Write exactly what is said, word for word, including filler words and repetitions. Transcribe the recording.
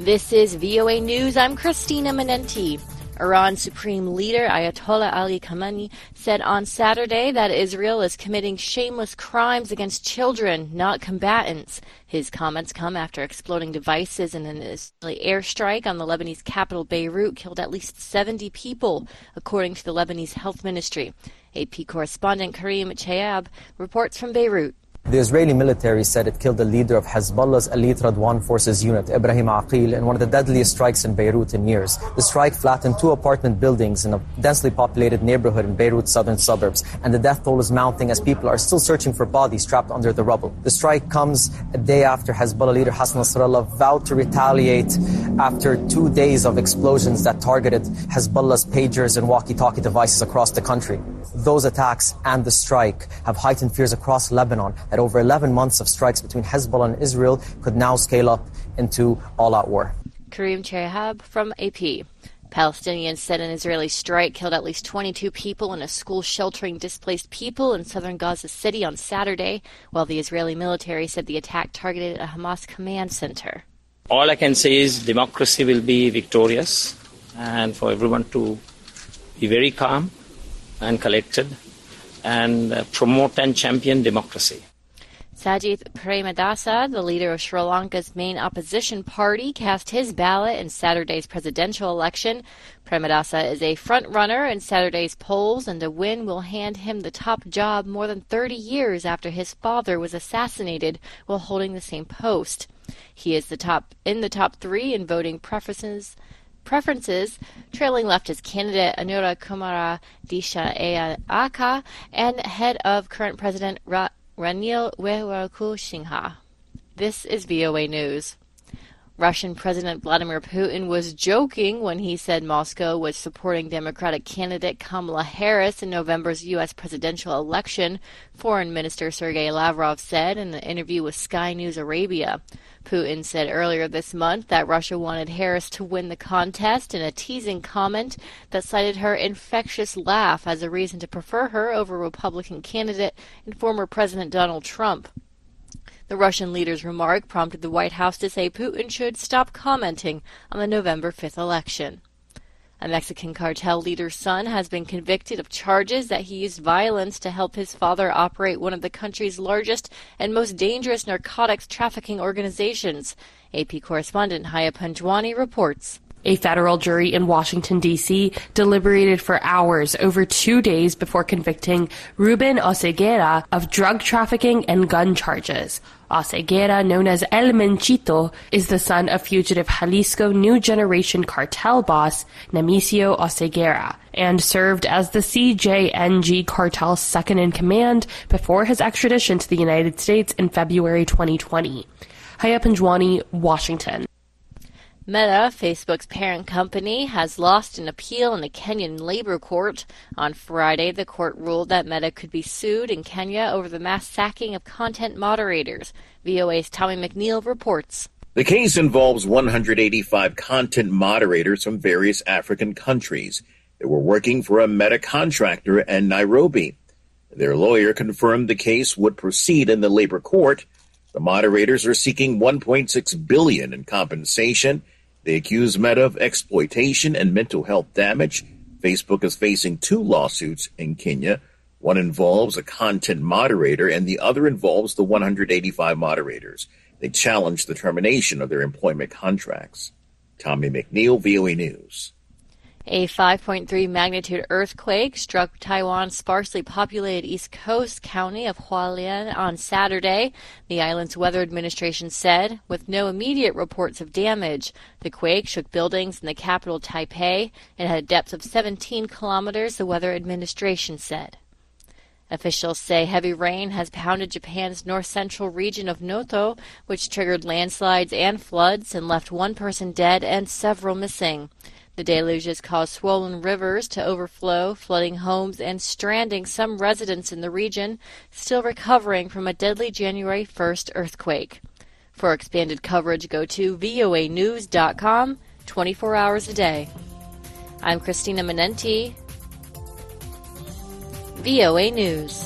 This is V O A News. I'm Christina Menenti. Iran's Supreme Leader Ayatollah Ali Khamenei said on Saturday that Israel is committing shameless crimes against children, not combatants. His comments come after exploding devices in an Israeli airstrike on the Lebanese capital Beirut killed at least seventy people, according to the Lebanese Health Ministry. A P correspondent Karim Chayab reports from Beirut. The Israeli military said it killed the leader of Hezbollah's elite Radwan forces unit, Ibrahim Aqil, in one of the deadliest strikes in Beirut in years. The strike flattened two apartment buildings in a densely populated neighborhood in Beirut's southern suburbs, and the death toll is mounting as people are still searching for bodies trapped under the rubble. The strike comes a day after Hezbollah leader Hassan Nasrallah vowed to retaliate after two days of explosions that targeted Hezbollah's pagers and walkie-talkie devices across the country. Those attacks and the strike have heightened fears across Lebanon that over eleven months of strikes between Hezbollah and Israel could now scale up into all-out war. Karim Chehab from A P. Palestinians said an Israeli strike killed at least twenty-two people in a school sheltering displaced people in southern Gaza City on Saturday, while the Israeli military said the attack targeted a Hamas command center. All I can say is democracy will be victorious, and for everyone to be very calm and collected and uh, promote and champion democracy. Sajith Premadasa, the leader of Sri Lanka's main opposition party, cast his ballot in Saturday's presidential election. Premadasa is a front-runner in Saturday's polls, and a win will hand him the top job more than thirty years after his father was assassinated while holding the same post. He is the top in the top three in voting preferences, preferences, trailing leftist candidate Anura Kumara Dissanayaka and head of current President Ra- Ranil Wickremesinghe. This is V O A News. Russian President Vladimir Putin was joking when he said Moscow was supporting Democratic candidate Kamala Harris in November's U S presidential election, Foreign Minister Sergei Lavrov said in an interview with Sky News Arabia. Putin said earlier this month that Russia wanted Harris to win the contest in a teasing comment that cited her infectious laugh as a reason to prefer her over Republican candidate and former President Donald Trump. The Russian leader's remark prompted the White House to say Putin should stop commenting on the November fifth election. A Mexican cartel leader's son has been convicted of charges that he used violence to help his father operate one of the country's largest and most dangerous narcotics trafficking organizations. A P correspondent Haya Panjwani reports. A federal jury in Washington, D C deliberated for hours over two days before convicting Ruben Oseguera of drug trafficking and gun charges. Oseguera, known as El Menchito, is the son of fugitive Jalisco New Generation cartel boss Nemesio Oseguera and served as the C J N G cartel's second-in-command before his extradition to the United States in February twenty twenty. Haya Panjwani, Washington. Meta, Facebook's parent company, has lost an appeal in a Kenyan labor court. On Friday, the court ruled that Meta could be sued in Kenya over the mass sacking of content moderators. V O A's Tommy McNeil reports. The case involves one hundred eighty-five content moderators from various African countries that were working for a Meta contractor in Nairobi. Their lawyer confirmed the case would proceed in the labor court. The moderators are seeking one point six billion dollars in compensation. They accuse Meta of exploitation and mental health damage. Facebook is facing two lawsuits in Kenya. One involves a content moderator, and the other involves the one hundred eighty-five moderators. They challenge the termination of their employment contracts. Tommy McNeil, V O A News. A five point three magnitude earthquake struck Taiwan's sparsely populated east coast county of Hualien on Saturday, the island's weather administration said, with no immediate reports of damage. The quake shook buildings in the capital Taipei and had a depth of seventeen kilometers, the weather administration said. Officials say heavy rain has pounded Japan's north-central region of Noto, which triggered landslides and floods and left one person dead and several missing. The deluges caused swollen rivers to overflow, flooding homes and stranding some residents in the region, still recovering from a deadly January first earthquake. For expanded coverage, go to V O A news dot com, twenty-four hours a day. I'm Christina Menenti, V O A News.